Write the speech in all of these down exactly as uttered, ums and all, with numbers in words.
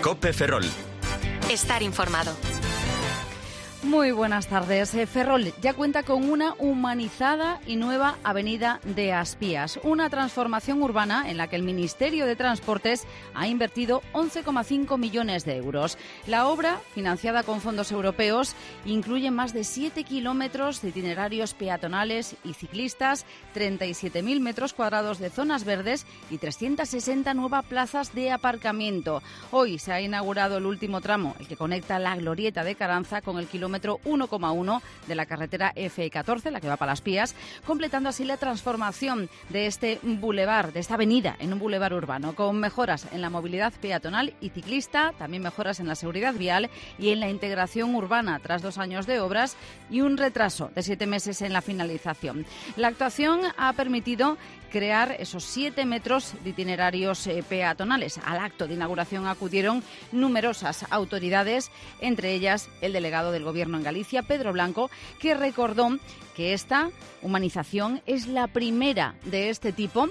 COPE Ferrol. Estar informado. Muy buenas tardes. Ferrol ya cuenta con una humanizada y nueva avenida de Aspías, una transformación urbana en la que el Ministerio de Transportes ha invertido once coma cinco millones de euros. La obra, financiada con fondos europeos, incluye más de siete kilómetros de itinerarios peatonales y ciclistas, treinta y siete mil metros cuadrados de zonas verdes y trescientas sesenta nuevas plazas de aparcamiento. Hoy se ha inaugurado el último tramo, el que conecta la glorieta de Caranza con el kilómetro uno coma uno de la carretera F catorce, la que va para Las Pías, completando así la transformación de este bulevar, de esta avenida, en un bulevar urbano, con mejoras en la movilidad peatonal y ciclista, también mejoras en la seguridad vial y en la integración urbana, tras dos años de obras y un retraso de siete meses en la finalización. La actuación ha permitido crear esos siete metros de itinerarios eh, peatonales. Al acto de inauguración acudieron numerosas autoridades, entre ellas el delegado del Gobierno en Galicia, Pedro Blanco, que recordó que esta humanización es la primera de este tipo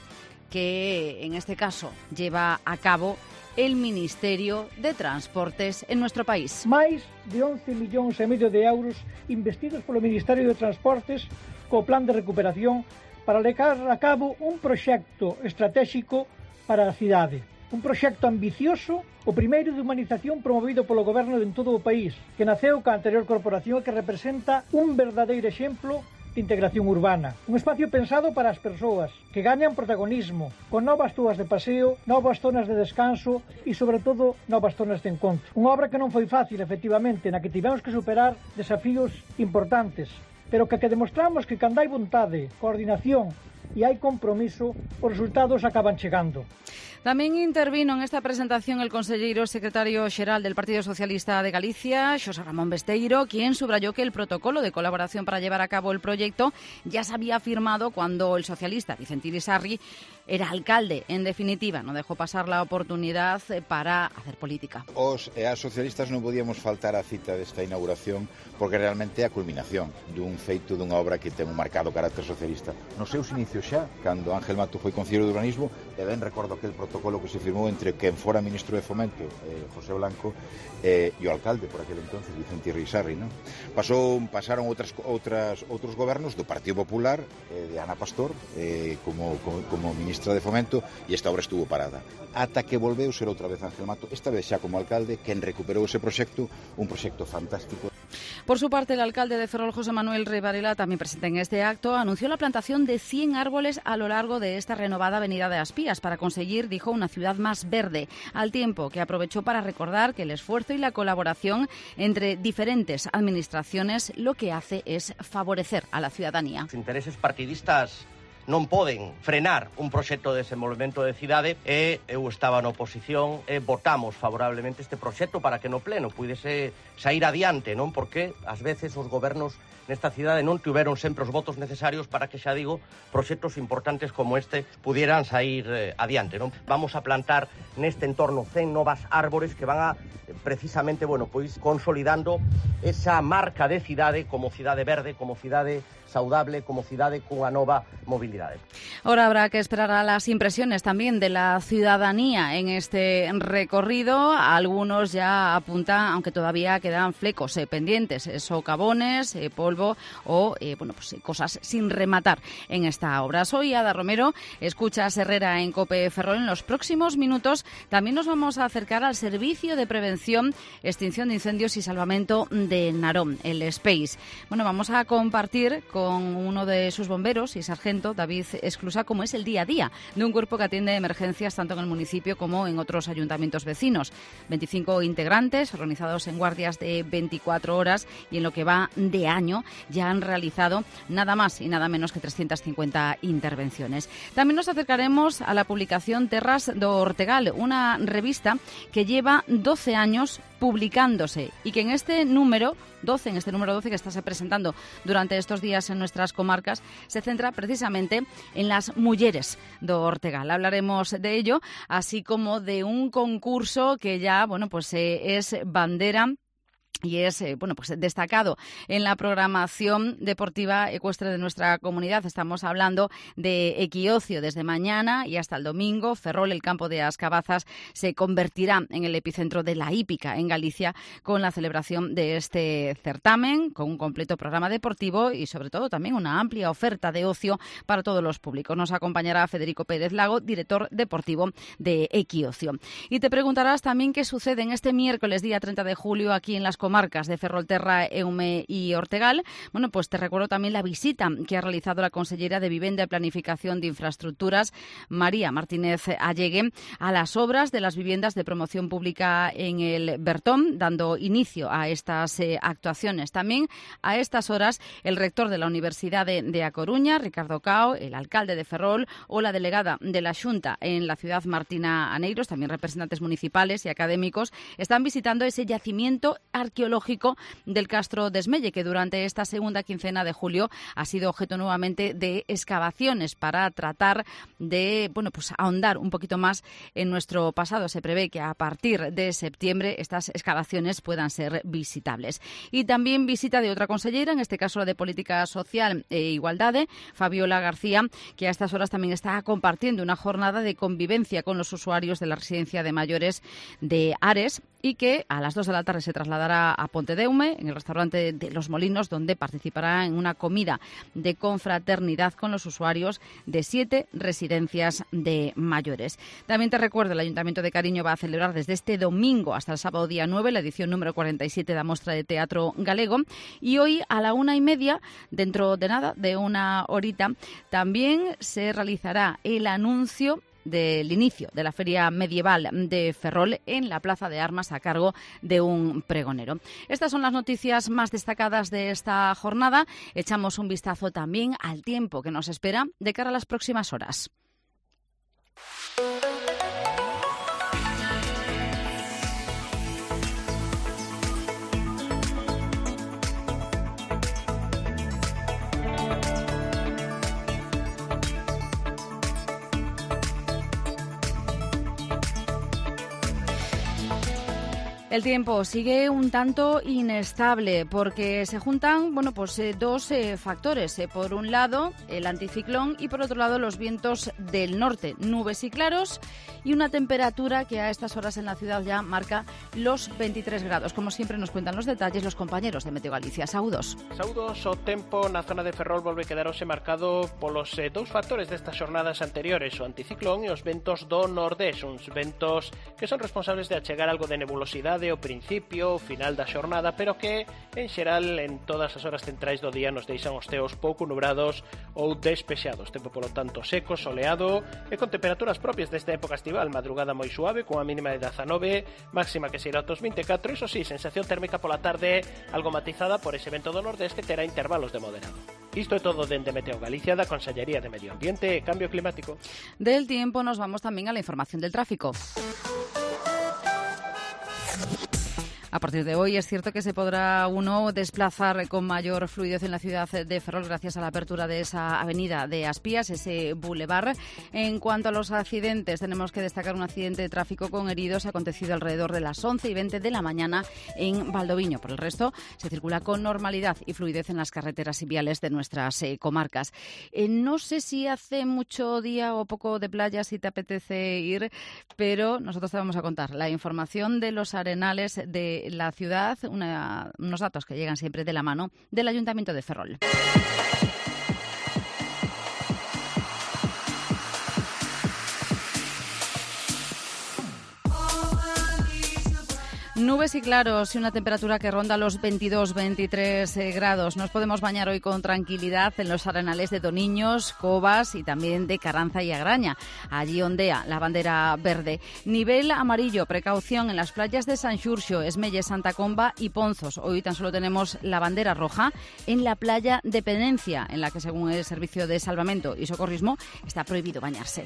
que, en este caso, lleva a cabo el Ministerio de Transportes en nuestro país. Máis de once millóns e medio de euros investidos polo Ministerio de Transportes co plan de recuperación para levar a cabo un proxecto estratégico para a cidade. Un proxecto ambicioso, o primeiro de humanización promovido polo Goberno en todo o país, que naceu ca anterior corporación e que representa un verdadeiro exemplo de integración urbana. Un espacio pensado para as persoas, que gañan protagonismo, con novas túas de paseo, novas zonas de descanso e, sobre todo, novas zonas de encontro. Unha obra que non foi fácil, efectivamente, na que tivemos que superar desafíos importantes, pero que, que demostramos que cando hai vontade, coordinación e hai compromiso, os resultados acaban chegando. Tamén intervino en esta presentación el conselleiro secretario xeral del Partido Socialista de Galicia, Xosé Ramón Besteiro, quien subrayó que el protocolo de colaboración para llevar a cabo el proyecto ya se había firmado cuando el socialista Vicente Irisarri era alcalde. En definitiva, no dejó pasar la oportunidad para hacer política. Os e as socialistas non podíamos faltar a cita desta inauguración porque realmente é a culminación dun feito dunha obra que ten un marcado carácter socialista. Nos seus inicios xa, cando Ángel Mato foi concelleiro de urbanismo, e ben recordo aquel protocolo que se firmou entre quen fora ministro de Fomento, eh, José Blanco, eh, e o alcalde por aquel entonces, Vicente Irisarri, non? Pasou, pasaron outras, outras, outros gobernos do Partido Popular, eh, de Ana Pastor, eh, como, como, como ministra de Fomento, e esta obra estuvo parada. Ata que volveu ser outra vez Ángel Mato, esta vez xa como alcalde, quen recuperou ese proxecto, un proxecto fantástico. Por su parte, el alcalde de Ferrol, José Manuel Rey Varela, también presente en este acto, anunció la plantación de cien árboles a lo largo de esta renovada avenida de Aspías para conseguir, dijo, una ciudad más verde, al tiempo que aprovechó para recordar que el esfuerzo y la colaboración entre diferentes administraciones lo que hace es favorecer a la ciudadanía. Los intereses partidistas non poden frenar un proxecto de desenvolvemento de cidade e eu estaba na oposición e votamos favorablemente este proxecto para que no pleno puidese sair adiante, non? Porque ás veces os gobernos nesta cidade non tiveron sempre os votos necesarios para que, xa digo, proxectos importantes como este pudieran sair eh, adiante, non? Vamos a plantar neste entorno cen novas árbores que van a precisamente, bueno, pois consolidando esa marca de cidade como cidade verde, como cidade saudable, como cidade cunha nova mobilidade. Ahora habrá que esperar a las impresiones también de la ciudadanía en este recorrido. Algunos ya apuntan, aunque todavía quedan flecos eh, pendientes, eh, socavones, eh, polvo o eh, bueno, pues, eh, cosas sin rematar en esta obra. Soy Ada Romero, escuchas Herrera en COPE Ferrol. En los próximos minutos también nos vamos a acercar al Servicio de Prevención, Extinción de Incendios y Salvamento de Narón, el SPACE. Bueno, vamos a compartir con con uno de sus bomberos y sargento, David Esclusa, como es el día a día de un cuerpo que atiende emergencias tanto en el municipio como en otros ayuntamientos vecinos. veinticinco integrantes organizados en guardias de veinticuatro horas y en lo que va de año ya han realizado nada más y nada menos que trescientas cincuenta intervenciones. También nos acercaremos a la publicación Terras do Ortegal, una revista que lleva doce años publicándose y que en este número doce, en este número doce que está se presentando durante estos días en nuestras comarcas, se centra precisamente en las mujeres do Ortegal. Hablaremos de ello, así como de un concurso que ya, bueno, pues eh, es bandera y es eh, bueno, pues destacado en la programación deportiva ecuestre de nuestra comunidad. Estamos hablando de equiocio. Desde mañana y hasta el domingo, Ferrol, el campo de Ascabazas, se convertirá en el epicentro de la hípica en Galicia, con la celebración de este certamen, con un completo programa deportivo y sobre todo también una amplia oferta de ocio para todos los públicos. Nos acompañará Federico Pérez Lago, director deportivo de Equiocio. Y te preguntarás también qué sucede en este miércoles, día treinta de julio, aquí en las comarcas de Ferrolterra, Eume y Ortegal. Bueno, pues te recuerdo también la visita que ha realizado la consellera de Vivenda y Planificación de Infraestructuras, María Martínez Allegue, a las obras de las viviendas de promoción pública en el Bertón, dando inicio a estas eh, actuaciones. También a estas horas el rector de la Universidad de, de A Coruña, Ricardo Cao, el alcalde de Ferrol o la delegada de la Xunta en la ciudad, Martina Aneiros, también representantes municipales y académicos, están visitando ese yacimiento arqueológico del Castro de Esmelle, que durante esta segunda quincena de julio ha sido objeto nuevamente de excavaciones para tratar de, bueno, pues ahondar un poquito más en nuestro pasado. Se prevé que a partir de septiembre estas excavaciones puedan ser visitables. Y también visita de otra consellera, en este caso la de Política Social e Igualdade, Fabiola García, que a estas horas también está compartiendo una jornada de convivencia con los usuarios de la residencia de mayores de Ares, y que a las dos de la tarde se trasladará a Pontedeume, en el restaurante de Los Molinos, donde participará en una comida de confraternidad con los usuarios de siete residencias de mayores. También te recuerdo, el Ayuntamiento de Cariño va a celebrar desde este domingo hasta el sábado día nueve la edición número cuarenta y siete de la Mostra de Teatro Galego, y hoy a la una y media, dentro de nada, de una horita, también se realizará el anuncio del inicio de la Feria Medieval de Ferrol en la Plaza de Armas a cargo de un pregonero. Estas son las noticias más destacadas de esta jornada. Echamos un vistazo también al tiempo que nos espera de cara a las próximas horas. El tiempo sigue un tanto inestable porque se juntan, bueno, pues eh, dos eh, factores. Eh, por un lado, el anticiclón y por otro lado, los vientos del norte. Nubes y claros y una temperatura que a estas horas en la ciudad ya marca los veintitrés grados. Como siempre nos cuentan los detalles los compañeros de Meteo Galicia. Saúdos. Saúdos, o tempo na zona de Ferrol volve quedar hoxe marcado polos eh, dous factores destas xornadas anteriores, o anticiclón e os ventos do nordés, uns ventos que son responsables de achegar algo de nebulosidade ao principio, ao final da xornada, pero que, en xeral, en todas as horas centrais do día nos deixan os teos pouco nubrados ou despexados. Tempo, polo tanto, seco, soleado e con temperaturas propias desta época estival. Madrugada moi suave, cunha mínima de dezanove, máxima que se irá aos vinte e catro. Iso sí, sensación térmica pola tarde algo matizada por ese vento do nordés que terá intervalos de moderado. Isto é todo dende Meteo Galicia, da Consellería de Medio Ambiente e Cambio Climático. Del tiempo nos vamos tamén a la información del tráfico. A partir de hoy es cierto que se podrá uno desplazar con mayor fluidez en la ciudad de Ferrol gracias a la apertura de esa avenida de Aspías, ese bulevar. En cuanto a los accidentes, tenemos que destacar un accidente de tráfico con heridos acontecido alrededor de las once y veinte de la mañana en Valdoviño. Por el resto, se circula con normalidad y fluidez en las carreteras y viales de nuestras eh, comarcas. Eh, no sé si hace mucho día o poco de playa, si te apetece ir, pero nosotros te vamos a contar la información de los arenales de la ciudad, una, unos datos que llegan siempre de la mano del Ayuntamiento de Ferrol. Nubes y claros y una temperatura que ronda los veintidós veintitrés eh, grados. Nos podemos bañar hoy con tranquilidad en los arenales de Doniños, Covas y también de Caranza y Agraña. Allí ondea la bandera verde. Nivel amarillo, precaución en las playas de San Xurxo, Esmelle, Santa Comba y Ponzos. Hoy tan solo tenemos la bandera roja en la playa de Penencia, en la que según el Servicio de Salvamento y Socorrismo está prohibido bañarse.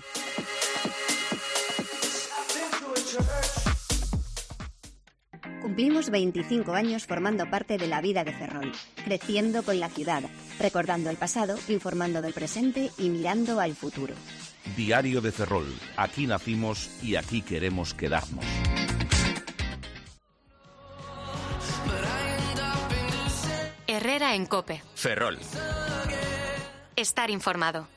Cumplimos veinticinco años formando parte de la vida de Ferrol, creciendo con la ciudad, recordando el pasado, informando del presente y mirando al futuro. Diario de Ferrol. Aquí nacimos y aquí queremos quedarnos. Herrera en COPE. Ferrol. Estar informado.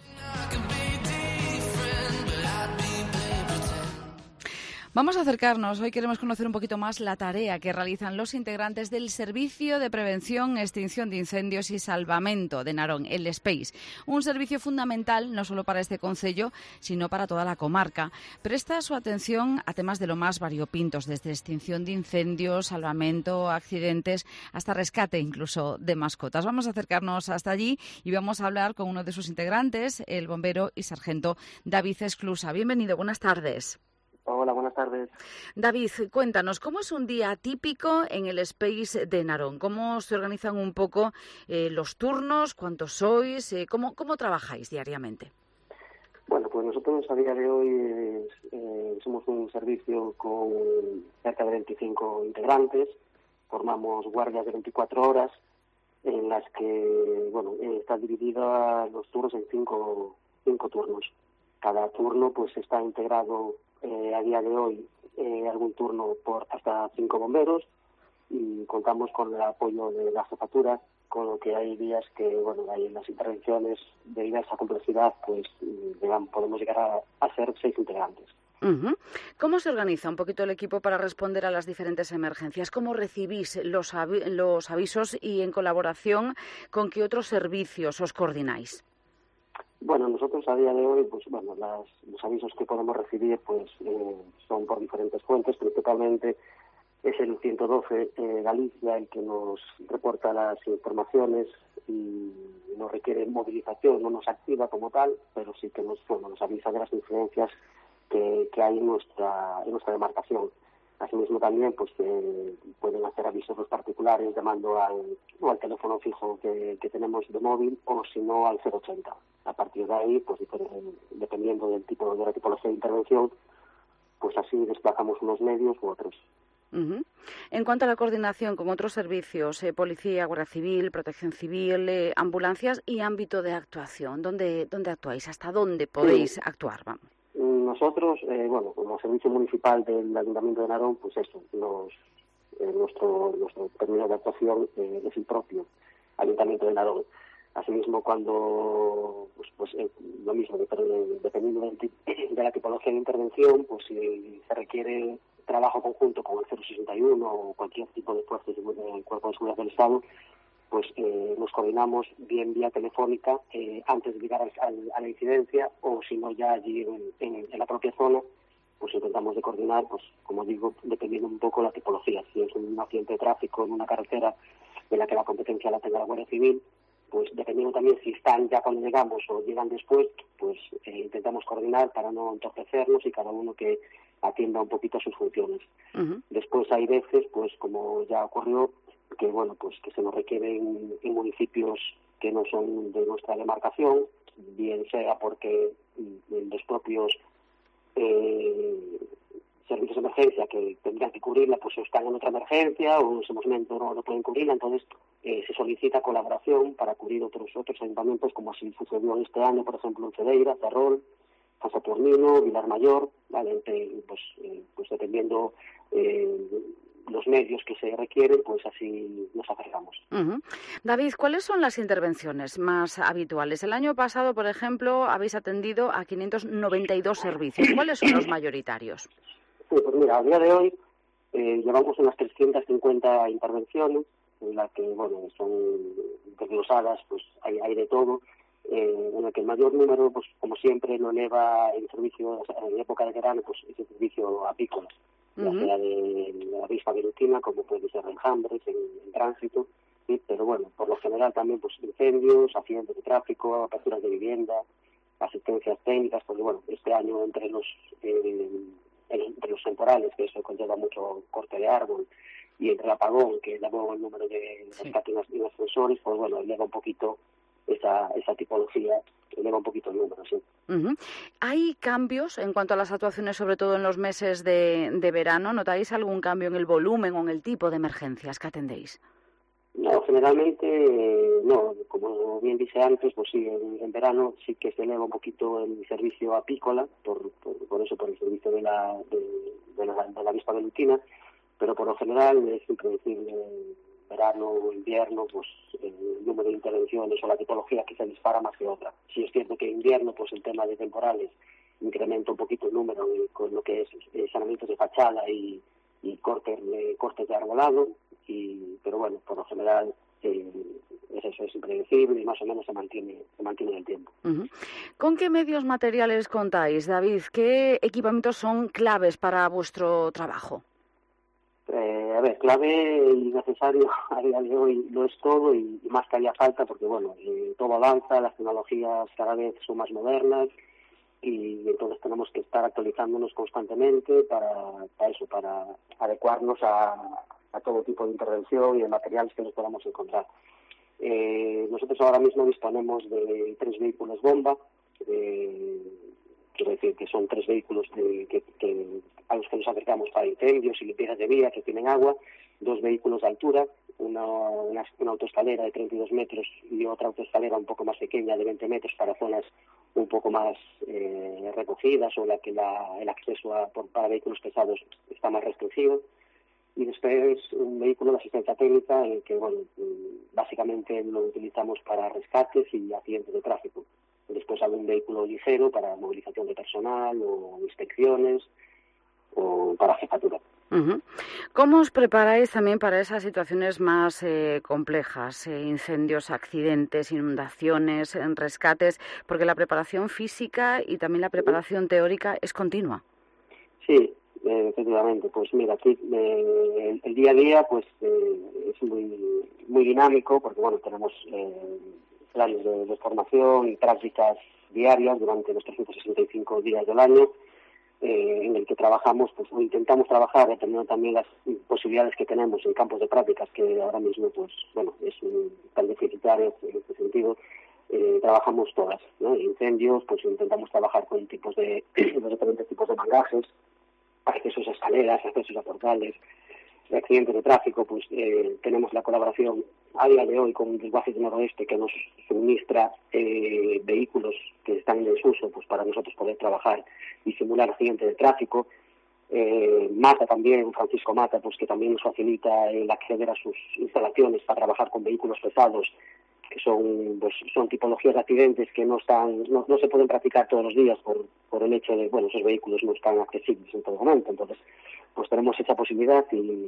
Vamos a acercarnos. Hoy queremos conocer un poquito más la tarea que realizan los integrantes del Servicio de Prevención, Extinción de Incendios y Salvamento de Narón, el S P E I S. Un servicio fundamental no solo para este concello, sino para toda la comarca. Presta su atención a temas de lo más variopintos, desde extinción de incendios, salvamento, accidentes, hasta rescate incluso de mascotas. Vamos a acercarnos hasta allí y vamos a hablar con uno de sus integrantes, el bombero y sargento David Esclusa. Bienvenido, buenas tardes. Hola, buenas tardes. David, cuéntanos, ¿cómo es un día típico en el S P E I S de Narón? ¿Cómo se organizan un poco eh, los turnos? ¿Cuántos sois? Eh, ¿cómo, ¿Cómo trabajáis diariamente? Bueno, pues nosotros a día de hoy eh, somos un servicio con cerca de veinticinco integrantes. Formamos guardias de veinticuatro horas en las que, bueno, eh, están divididos los turnos en cinco, cinco turnos. Cada turno pues está integrado Eh, a día de hoy eh, algún turno por hasta cinco bomberos y contamos con el apoyo de la jefatura, con lo que hay días que, bueno, hay las intervenciones de diversa complejidad, pues digamos, podemos llegar a, a ser seis integrantes. Uh-huh. ¿Cómo se organiza un poquito el equipo para responder a las diferentes emergencias? ¿Cómo recibís los, avi- los avisos y en colaboración con qué otros servicios os coordináis? Bueno, nosotros a día de hoy, pues bueno, las, los avisos que podemos recibir pues eh, son por diferentes fuentes, principalmente es el ciento doce eh, Galicia el que nos reporta las informaciones y no requiere movilización, no nos activa como tal, pero sí que nos, bueno, nos avisa de las incidencias que, que hay en nuestra, en nuestra demarcación. Asimismo también pues eh, pueden hacer avisos los particulares llamando al, o al teléfono fijo que, que tenemos de móvil o si no al cero ochenta. A partir de ahí, pues dependiendo del tipo de la tipología de intervención, pues así desplazamos unos medios u otros. Uh-huh. En cuanto a la coordinación con otros servicios, eh, policía, guardia civil, protección civil, eh, ambulancias y ámbito de actuación, ¿dónde, dónde actuáis? ¿Hasta dónde podéis sí. actuar? Vamos. Nosotros, eh, bueno, como servicio municipal del Ayuntamiento de Narón, pues eso, nos, eh, nuestro, nuestro término de actuación eh, es el propio Ayuntamiento de Narón. Asimismo, cuando, pues, pues eh, lo mismo, dependiendo de, de la tipología de intervención, pues si se requiere trabajo conjunto con el cero sesenta y uno o cualquier tipo de fuerzas del Cuerpo de Seguridad del Estado, pues eh, nos coordinamos bien vía telefónica eh, antes de llegar al, al, a la incidencia o si no ya allí en, en, en la propia zona, pues intentamos de coordinar, pues como digo, dependiendo un poco la tipología. Si es un accidente de tráfico en una carretera en la que la competencia la tenga la Guardia Civil, pues dependiendo también si están ya cuando llegamos o llegan después, pues eh, intentamos coordinar para no entorpecernos y cada uno que atienda un poquito a sus funciones. Uh-huh. Después hay veces, pues como ya ocurrió, que bueno, pues que se nos requieren en municipios que no son de nuestra demarcación, bien sea porque los propios eh, servicios de emergencia que tendrían que cubrirla, pues están en otra emergencia o en ese momento no, no pueden cubrirla, entonces eh, se solicita colaboración para cubrir otros otros ayuntamientos, como así sucedió este año, por ejemplo, en Cedeira, Ferrol, San Saturnino, Vilar Mayor, ¿vale? pues, eh, pues dependiendo eh, los medios que se requieren, pues así nos acercamos. Uh-huh. David, ¿cuáles son las intervenciones más habituales? El año pasado, por ejemplo, habéis atendido a quinientos noventa y dos servicios. ¿Cuáles son los mayoritarios? Sí, pues mira, a día de hoy eh, llevamos unas trescientas cincuenta intervenciones, en las que, bueno, son desglosadas, pues hay, hay de todo, eh, en el que el mayor número, pues como siempre, no eleva el servicio, o sea, en época de verano, pues es el servicio apícola. Ya uh-huh. sea de, de la avispa velutina, como puede ser enjambres, en, en tránsito, ¿sí? Pero bueno, por lo general también pues incendios, accidentes de tráfico, aperturas de vivienda, asistencias técnicas, porque bueno, este año entre los eh, entre los temporales, que eso conlleva mucho corte de árbol, y entre el apagón, que elevó el número de rescates y ascensores, pues bueno, eleva un poquito esa, esa tipología, eleva un poquito el número, sí. Uh-huh. ¿Hay cambios en cuanto a las actuaciones, sobre todo en los meses de, de verano? ¿Notáis algún cambio en el volumen o en el tipo de emergencias que atendéis? No, generalmente eh, no. Como bien dije antes, pues sí, en, en verano sí que se eleva un poquito el servicio apícola, por, por, por eso, por el servicio de la, de, de la, de la avispa velutina, pero por lo general es siempre decir, eh, verano o invierno, pues el número de intervenciones o la tipología que se dispara más que otra. Sí es cierto que en invierno, pues el tema de temporales incrementa un poquito el número con lo que es eh, saneamientos de fachada y, y cortes, eh, cortes de arbolado, y, pero bueno, por lo general eh, es eso, es impredecible y más o menos se mantiene, se mantiene en el tiempo. Uh-huh. ¿Con qué medios materiales contáis, David? ¿Qué equipamientos son claves para vuestro trabajo? Eh, a ver, clave y necesario a día de hoy lo es todo y, y más que haya falta, porque bueno, eh, todo avanza, las tecnologías cada vez son más modernas y entonces tenemos que estar actualizándonos constantemente para, para eso, para adecuarnos a, a todo tipo de intervención y de materiales que nos podamos encontrar. Eh, nosotros ahora mismo disponemos de tres vehículos bomba, eh, quiero decir que son tres vehículos de, que, que, a los que nos acercamos para incendios y limpiezas de vía que tienen agua, dos vehículos de altura, una, una, una autoescalera de treinta y dos metros y otra autoescalera un poco más pequeña de veinte metros para zonas un poco más eh, recogidas o la que la, el acceso a, por, para vehículos pesados está más restringido. Y después un vehículo de asistencia técnica en el que, bueno, básicamente lo utilizamos para rescates y accidentes de tráfico. Después algún vehículo ligero para movilización de personal o inspecciones o para jefatura. Uh-huh. ¿Cómo os preparáis también para esas situaciones más eh, complejas, eh, incendios, accidentes, inundaciones, rescates? Porque la preparación física y también la preparación teórica es continua. Sí, eh, efectivamente. Pues mira, aquí eh, el, el día a día pues eh, es muy muy dinámico porque bueno tenemos eh, planes de, de formación y prácticas diarias durante los trescientos sesenta y cinco días del año. Eh, en el que trabajamos, pues o intentamos trabajar, dependiendo también las posibilidades que tenemos en campos de prácticas, que ahora mismo, pues, bueno, es un, tan deficitario en este sentido, eh, trabajamos todas, ¿no? Incendios, pues intentamos trabajar con tipos de, los diferentes tipos de mangajes, accesos a escaleras, accesos a portales, accidentes de tráfico, pues eh, tenemos la colaboración a día de hoy con Desguaces del Noroeste que nos suministra eh, vehículos que están en desuso pues para nosotros poder trabajar y simular accidentes de tráfico. Eh, Mata también, Francisco Mata, pues que también nos facilita el acceder a sus instalaciones para trabajar con vehículos pesados que son pues son tipologías de accidentes que no están no, no se pueden practicar todos los días por por el hecho de bueno esos vehículos no están accesibles en todo momento. Entonces pues tenemos esa posibilidad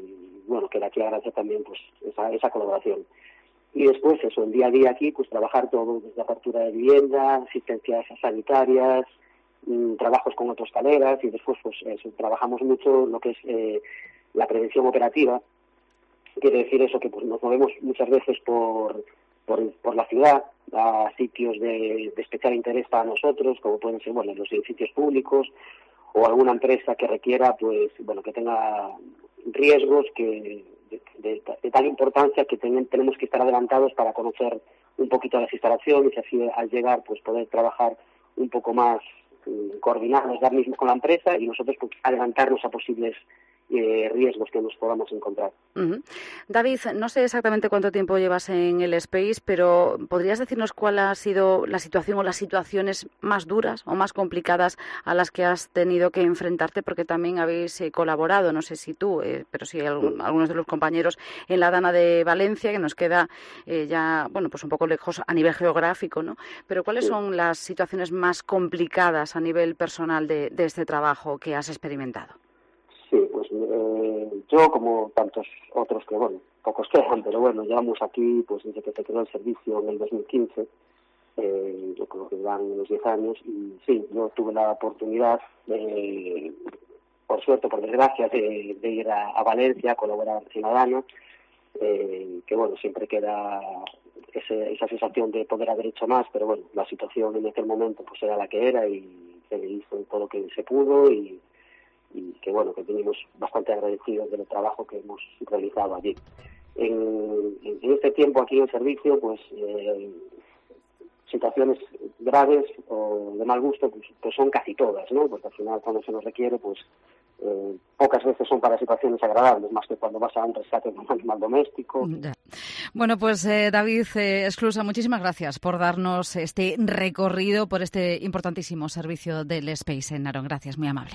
y bueno que de aquí agradecer también pues esa esa colaboración. Y después eso el día a día aquí pues trabajar todo desde apertura de vivienda, asistencias sanitarias, mmm, trabajos con autoescaleras y después pues eso trabajamos mucho lo que es eh, la prevención operativa. Quiere decir eso que pues nos movemos muchas veces por Por, por la ciudad, a sitios de, de especial interés para nosotros, como pueden ser bueno, los edificios públicos o alguna empresa que requiera, pues bueno, que tenga riesgos que de, de, de tal importancia que ten, tenemos que estar adelantados para conocer un poquito las instalaciones y así al llegar pues poder trabajar un poco más eh, coordinados ya mismo con la empresa y nosotros pues, adelantarnos a posibles Eh, riesgos que nos podamos encontrar. Uh-huh. David, no sé exactamente cuánto tiempo llevas en el Space, pero ¿podrías decirnos cuál ha sido la situación o las situaciones más duras o más complicadas a las que has tenido que enfrentarte? Porque también habéis eh, colaborado, no sé si tú, eh, pero sí algún, sí algunos de los compañeros en la Dana de Valencia, que nos queda eh, ya, bueno, pues un poco lejos a nivel geográfico, ¿no? Pero ¿cuáles sí. son las situaciones más complicadas a nivel personal de, de este trabajo que has experimentado? Sí, pues eh, yo como tantos otros que, bueno, pocos quedan, pero bueno, llevamos aquí pues desde que se creó el servicio en el dos mil quince, eh, yo creo que van unos diez años, y sí, yo tuve la oportunidad, de, por suerte, por desgracia, de, de ir a, a Valencia a colaborar en la Dana, eh, que bueno, siempre queda ese, esa sensación de poder haber hecho más, pero bueno, la situación en aquel momento pues era la que era y se hizo todo lo que se pudo y y que bueno que tenemos bastante agradecidos del trabajo que hemos realizado allí. En, en este tiempo aquí en el servicio, pues eh, situaciones graves o de mal gusto, pues, pues son casi todas, ¿no? Porque al final cuando se nos requiere, pues eh, pocas veces son para situaciones agradables, más que cuando vas a un rescate de un animal doméstico. Ya. Bueno, pues eh, David eh, Esclusa, muchísimas gracias por darnos este recorrido por este importantísimo servicio del Space en Narón. Gracias, muy amable.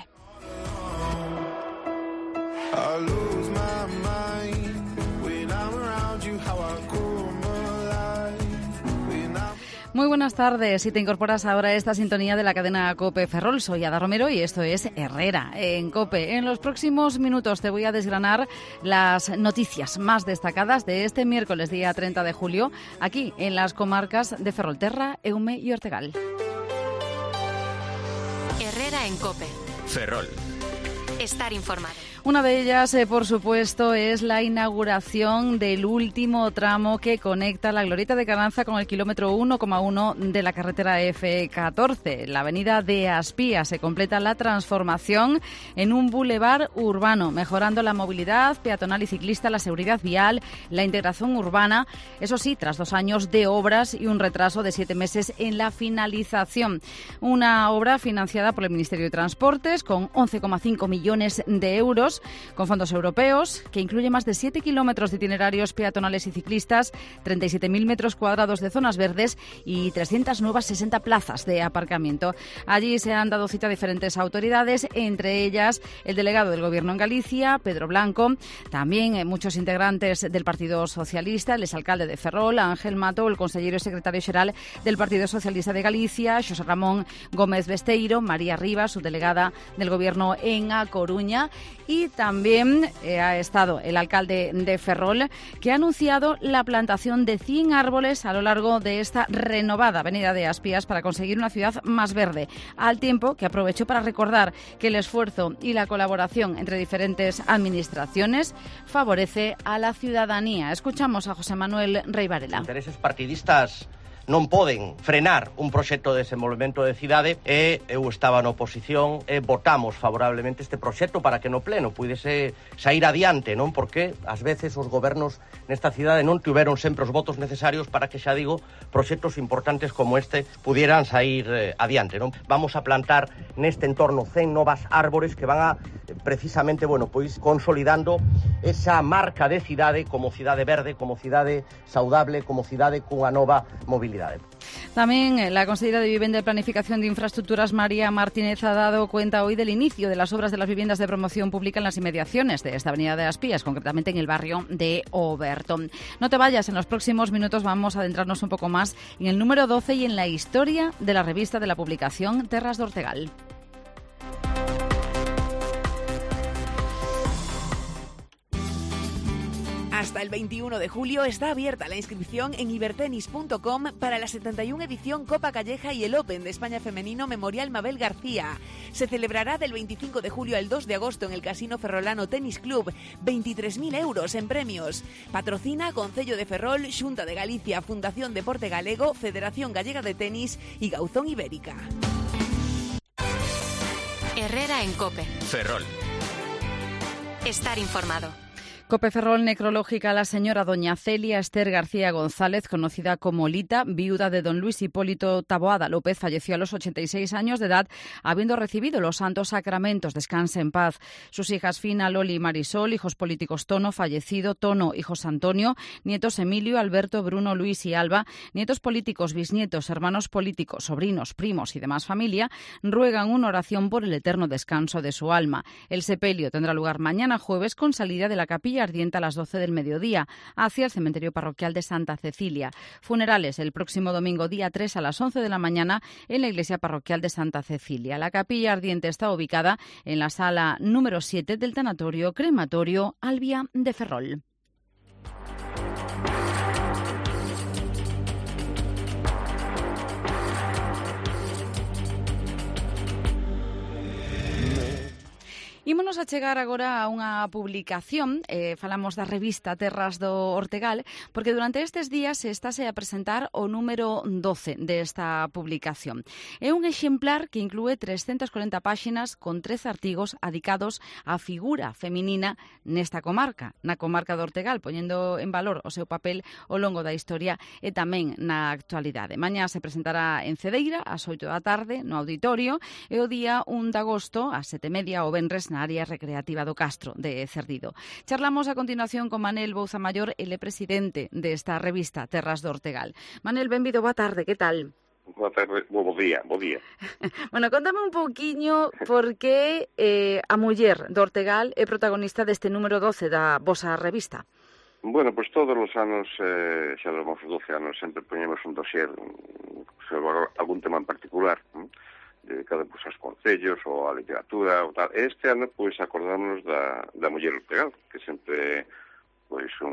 I lose my mind when I'm around you. Muy buenas tardes. Si te incorporas ahora a esta sintonía de la cadena COPE Ferrol, soy Ada Romero y esto es Herrera en COPE. En los próximos minutos te voy a desgranar las noticias más destacadas de este miércoles, día treinta de julio, aquí en las comarcas de Ferrolterra, Eume y Ortegal. Herrera en COPE. Ferrol. Estar informado. Una de ellas, eh, por supuesto, es la inauguración del último tramo que conecta la Glorieta de Carranza con el kilómetro uno coma uno de la carretera F catorce. La avenida de Aspías se completa la transformación en un bulevar urbano, mejorando la movilidad peatonal y ciclista, la seguridad vial, la integración urbana. Eso sí, tras dos años de obras y un retraso de siete meses en la finalización. Una obra financiada por el Ministerio de Transportes con once coma cinco millones de euros, con fondos europeos, que incluye más de siete kilómetros de itinerarios peatonales y ciclistas, treinta y siete mil metros cuadrados de zonas verdes y trescientas nuevas sesenta plazas de aparcamiento. Allí se han dado cita a diferentes autoridades, entre ellas el delegado del Gobierno en Galicia, Pedro Blanco, también eh, muchos integrantes del Partido Socialista, el exalcalde de Ferrol, Ángel Mato, el consellero y secretario xeral del Partido Socialista de Galicia, Xosé Ramón Gómez Besteiro, María Rivas, subdelegada del Gobierno en A Coruña, y también eh, ha estado el alcalde de Ferrol, que ha anunciado la plantación de cien árboles a lo largo de esta renovada avenida de Aspías para conseguir una ciudad más verde, al tiempo que aprovechó para recordar que el esfuerzo y la colaboración entre diferentes administraciones favorece a la ciudadanía. Escuchamos a José Manuel Rey Varela. Intereses partidistas non poden frenar un proxecto de desenvolvemento de cidade e eu estaba na oposición e votamos favorablemente este proxecto para que no pleno puidese sair adiante, non? Porque ás veces os gobernos nesta cidade non tiveron sempre os votos necesarios para que, xa digo, proxectos importantes como este pudieran sair eh, adiante, non? Vamos a plantar neste entorno cen novas árbores que van a precisamente, bueno, pois consolidando esa marca de cidade como cidade verde, como cidade saudable, como cidade cunha nova mobilidade. También la consejera de Vivienda y Planificación de Infraestructuras, María Martínez, ha dado cuenta hoy del inicio de las obras de las viviendas de promoción pública en las inmediaciones de esta avenida de Aspías, concretamente en el barrio de Oberto. No te vayas, en los próximos minutos vamos a adentrarnos un poco más en el número doce y en la historia de la revista de la publicación Terras de Ortegal. Hasta el veintiuno de julio está abierta la inscripción en ibertenis punto com para la setenta y una edición Copa Calleja y el Open de España Femenino Memorial Mabel García. Se celebrará del veinticinco de julio al dos de agosto en el Casino Ferrolano Tenis Club. veintitrés mil euros en premios. Patrocina Concello de Ferrol, Xunta de Galicia, Fundación Deporte Galego, Federación Gallega de Tenis y Gauzón Ibérica. Herrera en COPE. Ferrol. Estar informado. COPE Ferrol, necrológica a la señora doña Celia Esther García González, conocida como Lita, viuda de don Luis Hipólito Taboada López, falleció a los ochenta y seis años de edad, habiendo recibido los santos sacramentos. Descanse en paz. Sus hijas Fina, Loli y Marisol, hijos políticos Tono, fallecido, Tono, hijos Antonio, nietos Emilio, Alberto, Bruno, Luis y Alba, nietos políticos, bisnietos, hermanos políticos, sobrinos, primos y demás familia, ruegan una oración por el eterno descanso de su alma. El sepelio tendrá lugar mañana jueves con salida de la capilla ardiente a las doce del mediodía hacia el cementerio parroquial de Santa Cecilia. Funerales el próximo domingo día tres a las once de la mañana en la iglesia parroquial de Santa Cecilia. La capilla ardiente está ubicada en la sala número siete del tanatorio crematorio Albia de Ferrol. Ímonos a chegar agora a unha publicación, eh, falamos da revista Terras do Ortegal, porque durante estes días se estáse a presentar o número doce desta publicación. É un exemplar que inclúe trescentas corenta páxinas con trece artigos adicados á figura feminina nesta comarca, na comarca do Ortegal, poñendo en valor o seu papel ao longo da historia e tamén na actualidade. Mañá se presentará en Cedeira ás oito da tarde no auditorio e o día un de agosto ás sete e media o venres na área recreativa do Castro de Cerdido. Charlamos a continuación con Manel Bouza Maior, el é presidente desta revista Terras do Ortegal. Manel, benvido, boa tarde, que tal? Boa tarde, bo día, bo día. Bueno, contame un pouquiño por que eh, a muller do Ortegal é protagonista deste número doce da vosa revista. Bueno, pois pues todos os anos, eh, xa dos doce anos, sempre poñemos un dossier sobre algún tema en particular, ¿no? Dedicado pois, pues, aos concellos ou á literatura ou tal. Este ano, pois, pues, acordámonos da, da muller Ortegal, que sempre pois un,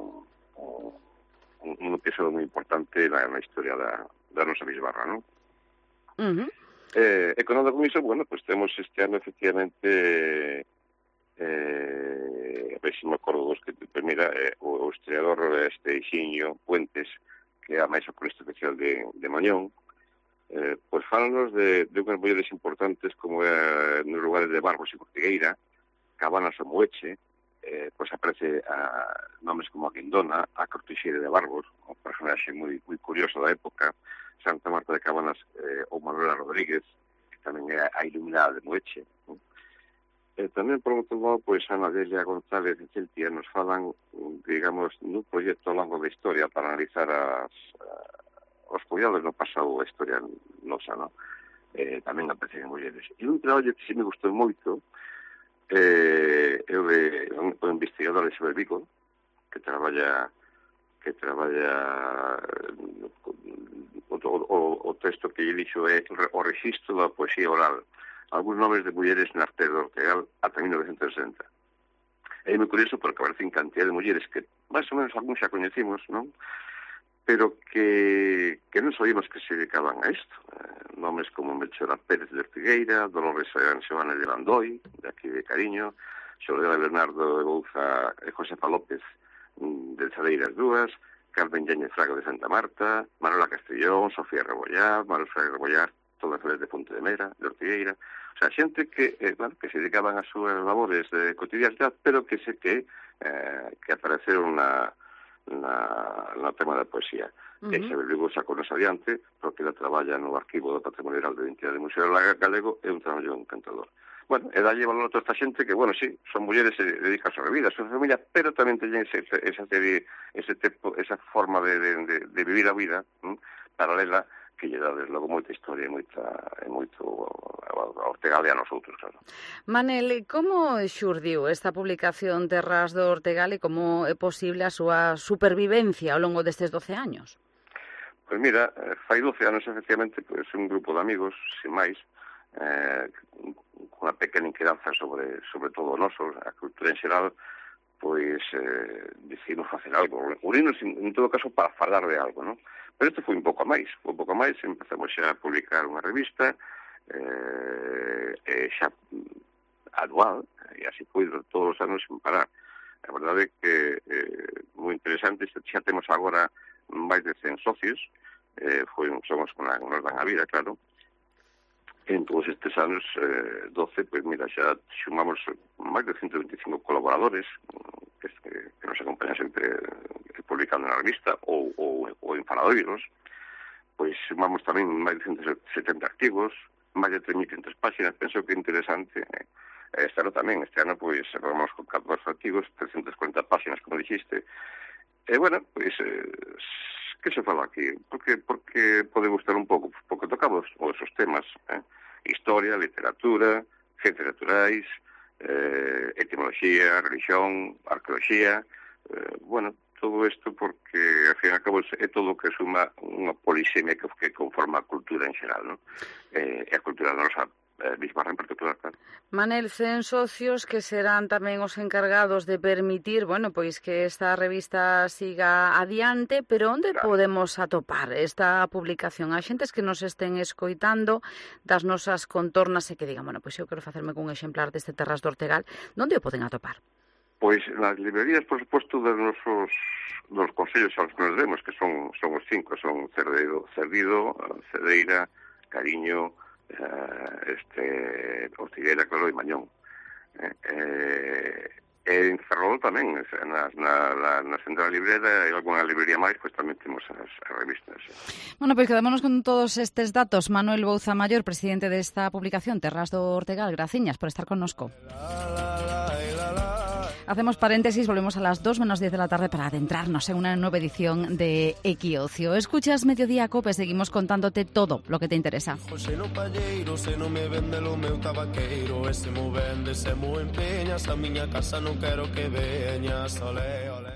un, un episodio moi importante na, na historia da, da nosa bisbarra, non? Uh-huh. Eh, e con con iso, bueno, pois pues, temos este ano, efectivamente, eh, a ver se me acordo dos que, pues, mira, eh, o, o historiador este Ixiño Puentes, que é a máis oculista especial de, de Mañón, eh, pois pues, fálanos de, de unhas mulleres importantes como eh, nos lugares de Barros e Cortigueira, Cabanas ou Moeche, eh, pois pues, aparece a nomes como a Guindona, a Cortixeira de Barros, un personaxe moi, moi curioso da época, Santa Marta de Cabanas eh, ou Manuela Rodríguez, que tamén é a iluminada de Moeche, ¿no? Eh, tamén, por outro lado, pois, Ana Delia González e Celtia nos falan, digamos, nun proxecto ao longo da historia para analizar as, uh, os cuidados no pasado da historia nosa, ¿no? Eh, tamén aparecen mulleres. E un traballo que si me gustou moito eh, é o de un, un investigador de Xavier Vigo, que traballa que traballa o, o, o texto que lle dixo é o registro da poesía oral, algúns nomes de mulleres na arte de Ortegal ata mil novecentos sesenta. É moi curioso porque aparecen cantidad de mulleres que máis ou menos algúns xa coñecimos, non? Pero que, que non sabíamos que se dedicaban a isto. Eh, nomes como Melchora Pérez de Ortigueira, Dolores Sebana de Landoi, de aquí de Cariño, Soledad Bernardo de Bouza e Josefa López de Zaleiras Dúas, Carmen Yañez Fraga de Santa Marta, Manuela Castellón, Sofía Rebollar, Manuel Fraga Rebollar, todas elas de Ponte de Mera, de Ortigueira. O sea, xente que, eh, bueno, que se dedicaban a súas labores de cotidianidade, pero que sé que, eh, que apareceron na na, na tema da poesía. Uh-huh. E Xavier Vigo sacou nos adiante, porque ela traballa no arquivo do Patrimonio Oral de Identidade do Museo Galego, é un traballo encantador. Bueno, e dalle valor a toda esta xente que, bueno, sí, son mulleres e dedican a súa vida, a súa familia, pero tamén teñen ese, esa, serie, ese tipo, esa forma de, de, de, de vivir a vida, ¿no? Paralela, que lle dá, desde logo, moita historia e moita, e moito a Ortegal e a nosotros, claro. Manel, como xurdiu esta publicación Terras do Ortegal e como é posible a súa supervivencia ao longo destes doce años? Pois mira, fai doce anos, efectivamente, pois un grupo de amigos, sin máis, eh, con unha pequena inquedanza sobre, sobre todo o noso, a cultura en xeral, pois eh, decidimos facer algo, unirnos en, en todo caso para falar de algo, non? Pero isto foi un pouco máis, foi un pouco máis, empezamos xa a publicar unha revista, eh, eh, xa anual, e así foi todos os anos sin parar. A verdade é que eh, moi interesante, xa temos agora máis de cen socios, eh, foi, somos con a, nos dan a vida, claro. En todos estes anos, eh, doce, pois mira, xa xumamos máis de ciento veinticinco colaboradores que, que, que nos acompañan sempre eh, publicando na revista ou, ou, ou en faladoiros. Pois xumamos tamén máis de ciento setenta artigos, máis de tres mil quinhentas páxinas. Penso que é interesante. Eh, este ano tamén, este ano, pois, vamos con catorce artigos, trescientas cuarenta páxinas, como dijiste. E, bueno, pois, eh, que se fala aquí? Porque, porque pode gustar un pouco, porque tocamos esos temas, eh? Historia, literatura, ciencias naturais, eh, etimoloxía, religión, arqueoloxía, eh, bueno, todo isto porque, ao fin e ao cabo, é todo o que suma unha polisemia que, que conforma a cultura en xeral, non? Eh, e a cultura da nosa eh, bisbarra en particular, claro. Manel, cen socios que serán tamén os encargados de permitir, bueno, pois que esta revista siga adiante, pero onde claro. podemos atopar esta publicación? A xentes que nos estén escoitando das nosas contornas e que digan, bueno, pois eu quero facerme cun exemplar deste Terras do Ortegal, onde o poden atopar? Pois nas librerías, por suposto, dos nosos dos consellos aos que nos vemos, que son son os cinco, son Cerdedo, Cerdido, Cedeira, Cariño, Uh, este Ortigueira, claro, e Mañón. Eh, eh, e en Ferrol tamén, na, na, na, na Central Librera e alguna librería máis, pois tamén temos as, as revistas. Bueno, pois quedámonos con todos estes datos. Manuel Bouza Maior, presidente desta publicación Terras do Ortegal, graciñas por estar connosco. Hacemos paréntesis, volvemos a las dos menos diez de la tarde para adentrarnos en una nueva edición de Equiocio. Escuchas Mediodía Cope, seguimos contándote todo lo que te interesa. José no palleiro, se non me vende lo meu tabaqueiro, ese mo vende, se mo empeñas, a miña casa non quero que veñas, ole, ole.